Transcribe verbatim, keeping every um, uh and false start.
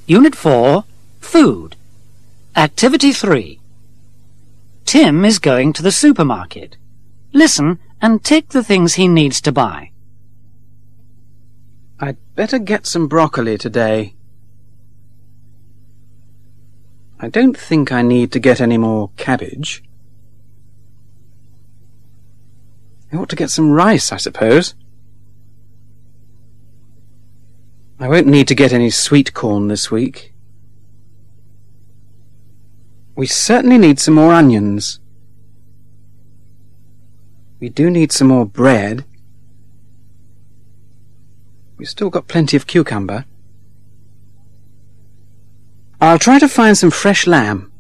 Unit four, Food. Activity three. Tim is going to the supermarket. Listen and tick the things he needs to buy. I'd better get some broccoli today. I don't think I need to get any more cabbage. I ought to get some rice, I suppose. I won't need to get any sweet corn this week. We certainly need some more onions. We do need some more bread. We've still got plenty of cucumber. I'll try to find some fresh lamb.